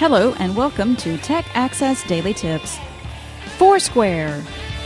Hello and welcome to Tech Access Daily Tips. Foursquare.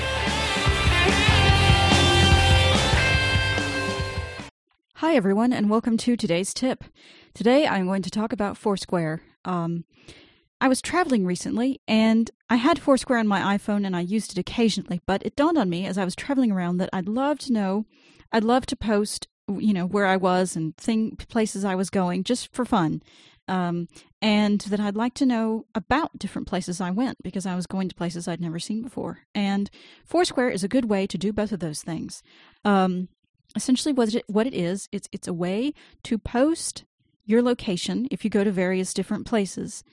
Hi everyone and welcome to today's tip. Today I'm going to talk about Foursquare. I was traveling recently and I had Foursquare on my iPhone and I used it occasionally, but it dawned on me as I was traveling around that I'd love to post, where I was and places I was going just for fun. And that I'd like to know about different places I went because I was going to places I'd never seen before. And Foursquare is a good way to do both of those things. Essentially what it is, it's a way to post your location if you go to various different places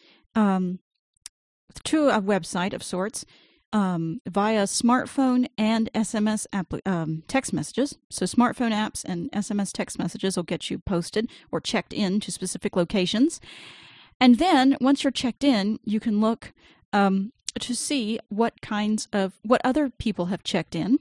to a website of sorts via smartphone and SMS text messages. So smartphone apps and SMS text messages will get you posted or checked in to specific locations. And then once you're checked in, you can look to see what other people have checked in.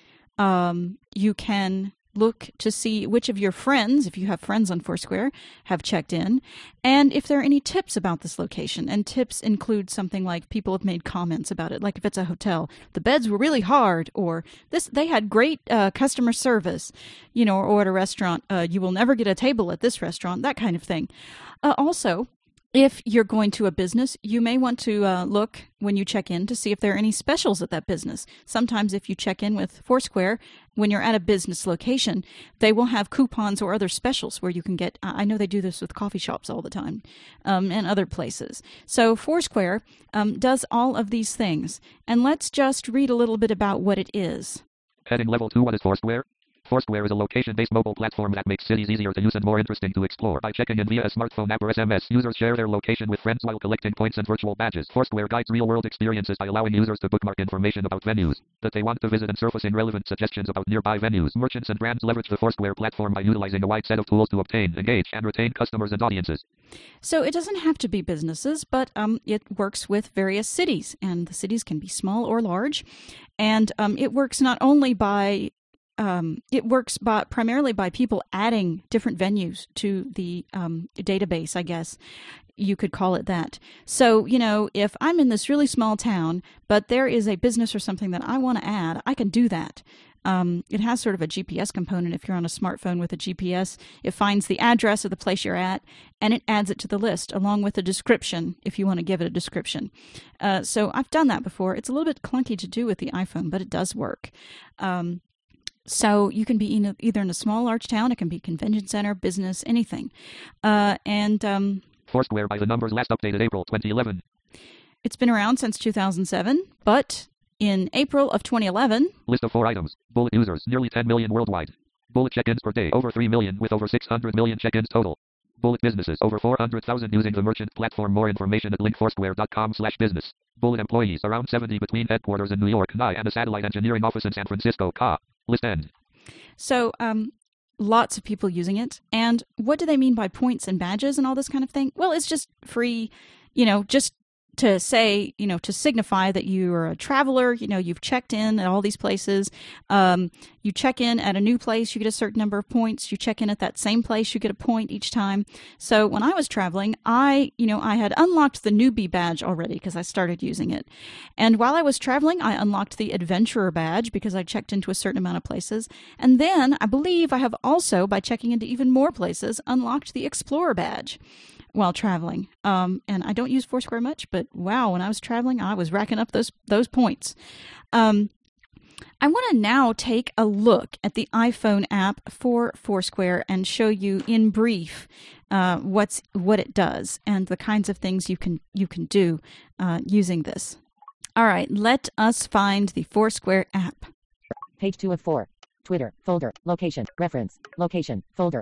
You can look to see which of your friends, if you have friends on Foursquare, have checked in, and if there are any tips about this location. And tips include something like people have made comments about it, like if it's a hotel, the beds were really hard, or they had great customer service, or at a restaurant, you will never get a table at this restaurant, that kind of thing. Also, if you're going to a business, you may want to look when you check in to see if there are any specials at that business. Sometimes if you check in with Foursquare, when you're at a business location, they will have coupons or other specials where you can get, I know they do this with coffee shops all the time, and other places. So Foursquare does all of these things. And let's just read a little bit about what it is. Heading Level 2. What is Foursquare? Foursquare is a location-based mobile platform that makes cities easier to use and more interesting to explore. By checking in via a smartphone app or SMS, users share their location with friends while collecting points and virtual badges. Foursquare guides real-world experiences by allowing users to bookmark information about venues that they want to visit and surfacing relevant suggestions about nearby venues. Merchants and brands leverage the Foursquare platform by utilizing a wide set of tools to obtain, engage, and retain customers and audiences. So it doesn't have to be businesses, but it works with various cities, and the cities can be small or large. And it works not only by primarily by people adding different venues to the database, I guess you could call it that. So, if I'm in this really small town, but there is a business or something that I want to add, I can do that. It has sort of a GPS component. If you're on a smartphone with a GPS, it finds the address of the place you're at, and it adds it to the list along with a description if you want to give it a description. So I've done that before. It's a little bit clunky to do with the iPhone, but it does work. So you can be either in a small, large town, it can be convention center, business, anything. Foursquare by the numbers last updated April 2011. It's been around since 2007, but in April of 2011... List of 4 items. Bullet users, nearly 10 million worldwide. Bullet check-ins per day, over 3 million with over 600 million check-ins total. Bullet businesses, over 400,000 using the merchant platform. More information at linkfoursquare.com/business. Bullet employees, around 70 between headquarters in New York, NY, and a satellite engineering office in San Francisco, CA. List end. So, lots of people using it. And what do they mean by points and badges and all this kind of thing? Well, it's just free, just to say, to signify that you are a traveler, you've checked in at all these places. You check in at a new place, you get a certain number of points. You check in at that same place, you get a point each time. So when I was traveling, I had unlocked the newbie badge already because I started using it. And while I was traveling, I unlocked the adventurer badge because I checked into a certain amount of places. And then I believe I have also, by checking into even more places, unlocked the explorer badge while traveling. And I don't use Foursquare much, but wow, when I was traveling, I was racking up those points. I want to now take a look at the iPhone app for Foursquare and show you in brief what it does and the kinds of things you can do using this. All right, let us find the Foursquare app. Page 2 of 4. Twitter, folder, location, reference, location, folder.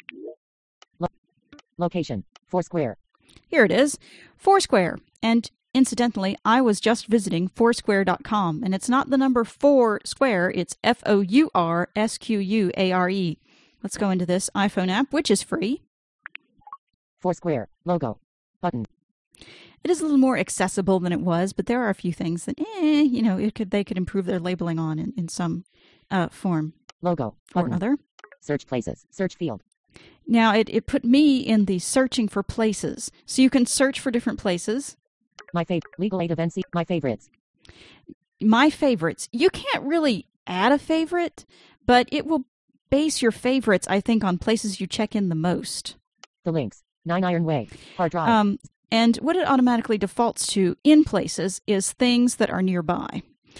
Location, Foursquare. Here it is, Foursquare. And incidentally, I was just visiting Foursquare.com, and it's not the number 4 square, it's Foursquare. Let's go into this iPhone app, which is free. Foursquare, logo, button. It is a little more accessible than it was, but there are a few things that, they could improve their labeling on in some form Logo, or button. other. Search places, search field. Now, it put me in the searching for places. So you can search for different places. Legal aid events. My favorites. My favorites. You can't really add a favorite, but it will base your favorites, I think, on places you check in the most. The links. 9 Iron Way. Hard drive. And what it automatically defaults to in places is things that are nearby.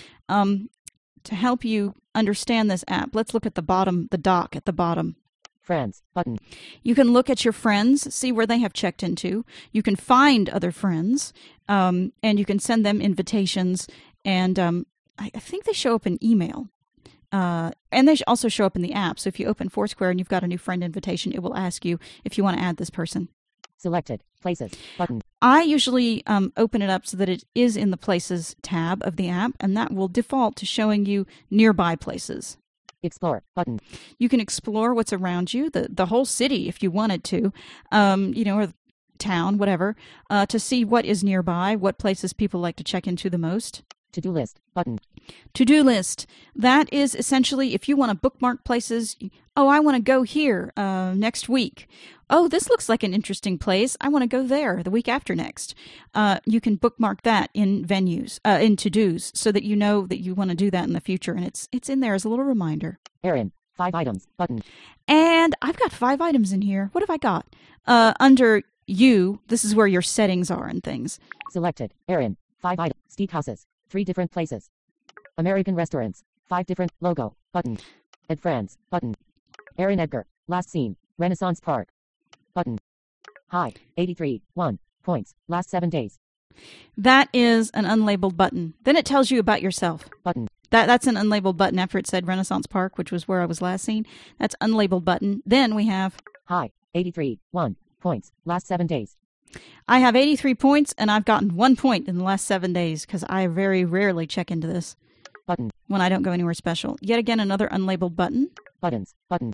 To help you understand this app, let's look at the bottom, the dock at the bottom. Friends. Button. You can look at your friends, see where they have checked into. You can find other friends, and you can send them invitations. And I think they show up in email. And they also show up in the app. So if you open Foursquare and you've got a new friend invitation, it will ask you if you want to add this person. Selected. Places. Button. I usually open it up so that it is in the Places tab of the app, and that will default to showing you nearby places. Explore. Button. You can explore what's around you, the whole city if you wanted to, or town, whatever, to see what is nearby, what places people like to check into the most. To-do list. Button. To-do list. That is essentially if you want to bookmark places. Oh, I want to go here next week. Oh, this looks like an interesting place. I want to go there the week after next. You can bookmark that in venues, in to-dos, so that you know that you want to do that in the future. And it's in there as a little reminder. Erin. 5 items. Button. And I've got 5 items in here. What have I got? Under you, this is where your settings are and things. Selected. Erin. 5 items. Steakhouses. 3 different places. American restaurants. 5 different. Logo. Button. Ed Friends. Button. Aaron Edgar. Last seen. Renaissance Park. Button. Hi. 83. 1 points. Last 7 days. That is an unlabeled button. Then it tells you about yourself. Button. That's an unlabeled button after it said Renaissance Park, which was where I was last seen. That's unlabeled button. Then we have... Hi. 83. 1 points. Last 7 days. I have 83 points, and I've gotten 1 point in the last 7 days because I very rarely check into this. Button. When I don't go anywhere special. Yet again, another unlabeled button. Buttons. Button.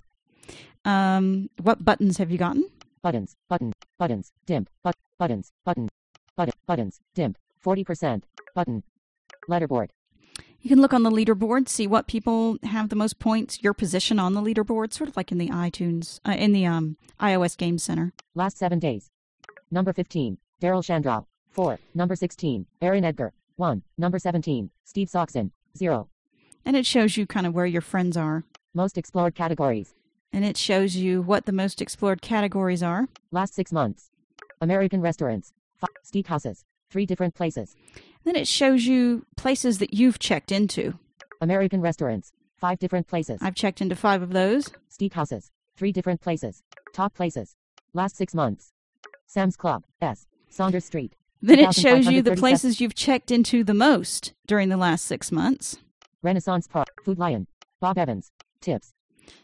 What buttons have you gotten? Buttons. Button. Buttons. Dimmed. Buttons. Button. Buttons. Dimmed. 40%. Button. Letterboard. You can look on the leaderboard, see what people have the most points, your position on the leaderboard, sort of like in the iTunes, in the iOS Game Center. Last 7 days. Number 15, Daryl Shandral. 4. Number 16, Aaron Edgar. 1. Number 17, Steve Soxon. 0. And it shows you kind of where your friends are. Most explored categories. And it shows you what the most explored categories are. Last 6 months. American restaurants. 5 steakhouses. 3 different places. Then it shows you places that you've checked into. American restaurants. 5 different places. I've checked into 5 of those. Steakhouses. 3 different places. Top places. Last 6 months. Sam's Club. S. Saunders Street. Then it shows you the places you've checked into the most during the last 6 months. Renaissance Park. Food Lion. Bob Evans. Tips.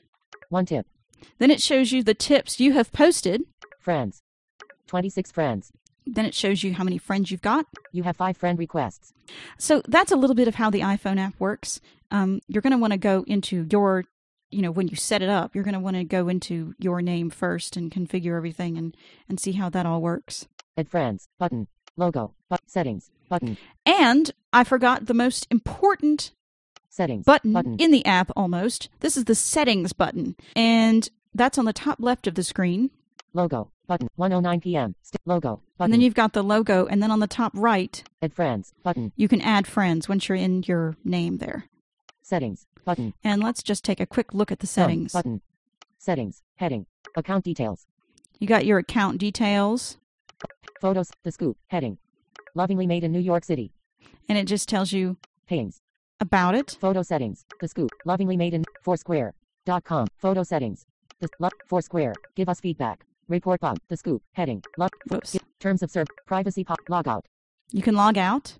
1 tip. Then it shows you the tips you have posted. Friends. 26 friends. Then it shows you how many friends you've got. You have 5 friend requests. So that's a little bit of how the iPhone app works. You're going to want to go into your, when you set it up, you're going to want to go into your name first and configure everything and see how that all works. Add friends. Button. Logo. Settings. Button. And I forgot the most important settings button in the app almost. This is the settings button. And that's on the top left of the screen. Logo. Button. 1:09 p.m. Logo. Button. And then you've got the logo. And then on the top right, add friends. Button. You can add friends once you're in your name there. Settings. Button. And let's just take a quick look at the settings. Button. Settings. Heading. Account details. You got your account details. Photos. The Scoop. Heading. Lovingly made in New York City. And it just tells you things about it. Photo settings. The Scoop. Lovingly made in Foursquare.com. Photo settings. The Foursquare. Give us feedback. Report bug. The Scoop. Heading. Terms of service. Privacy pop. Log out. You can log out.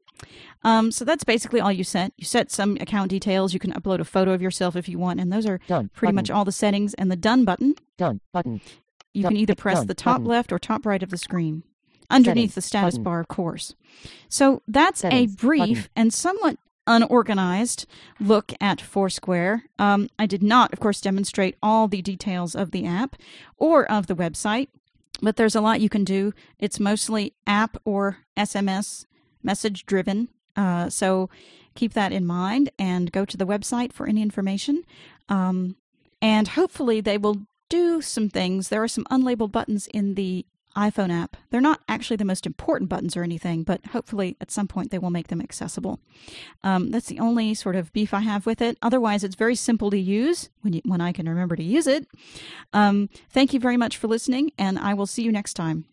So that's basically all you set. You set some account details. You can upload a photo of yourself if you want. And those are done. Pretty much all the settings. And the Done button. Done. Button. You can either press the top left or top right of the screen. Underneath the status bar, of course. So that's a brief and somewhat unorganized look at Foursquare. I did not, of course, demonstrate all the details of the app or of the website, but there's a lot you can do. It's mostly app or SMS message driven. So keep that in mind and go to the website for any information. And hopefully they will do some things. There are some unlabeled buttons in the iPhone app. They're not actually the most important buttons or anything, but hopefully at some point they will make them accessible. That's the only sort of beef I have with it. Otherwise, it's very simple to use when I can remember to use it. Thank you very much for listening, and I will see you next time.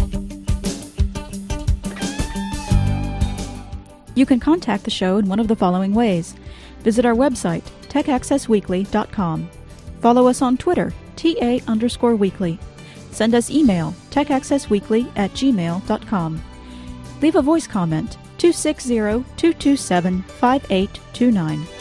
You can contact the show in one of the following ways. Visit our website, techaccessweekly.com. Follow us on Twitter, TA_weekly. Send us email, techaccessweekly@gmail.com. Leave a voice comment, 260-227-5829.